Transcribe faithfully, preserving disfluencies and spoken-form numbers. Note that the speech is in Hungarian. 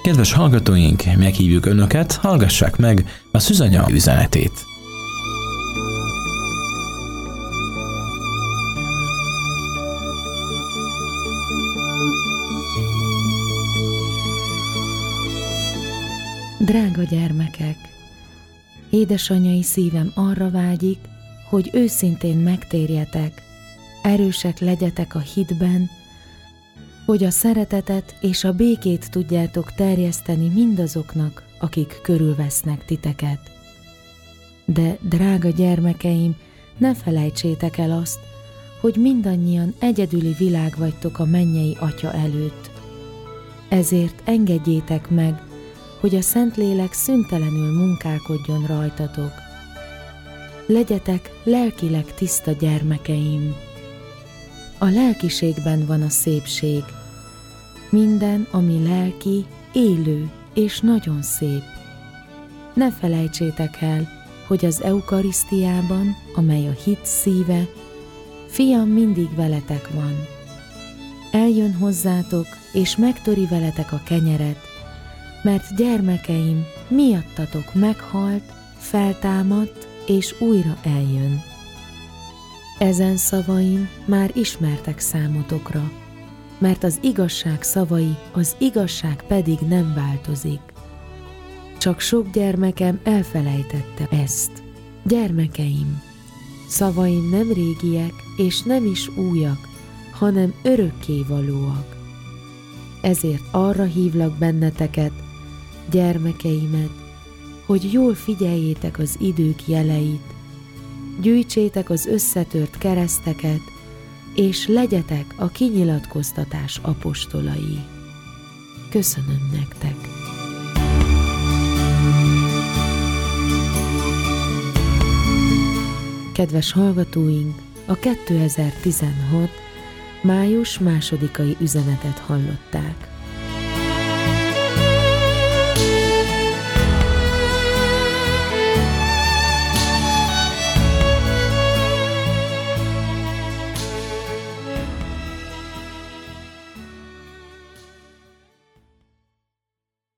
Kedves hallgatóink, meghívjuk Önöket, hallgassák meg a Szűzanya üzenetét. Drága gyermekek! Édesanyai szívem arra vágyik, hogy őszintén megtérjetek, erősek legyetek a hitben, hogy a szeretetet és a békét tudjátok terjeszteni mindazoknak, akik körülvesznek titeket. De, drága gyermekeim, ne felejtsétek el azt, hogy mindannyian egyedüli világ vagytok a mennyei Atya előtt. Ezért engedjétek meg, hogy a Szentlélek szüntelenül munkálkodjon rajtatok. Legyetek lelkileg tiszta gyermekeim. A lelkiségben van a szépség. Minden, ami lelki, élő és nagyon szép. Ne felejtsétek el, hogy az eukarisztiában, amely a hit szíve, Fiam mindig veletek van. Eljön hozzátok, és megtöri veletek a kenyeret, mert gyermekeim, miattatok meghalt, feltámadt, és újra eljön. Ezen szavaim már ismertek számotokra, mert az igazság szavai, az igazság pedig nem változik. Csak sok gyermekem elfelejtette ezt. Gyermekeim, szavaim nem régiek, és nem is újak, hanem örökkévalóak. Ezért arra hívlak benneteket, gyermekeimet, hogy jól figyeljétek az idők jeleit, gyűjtsétek az összetört kereszteket, és legyetek a kinyilatkoztatás apostolai. Köszönöm nektek! Kedves hallgatóink, a kétezer-tizenhat május másodikai üzenetet hallották.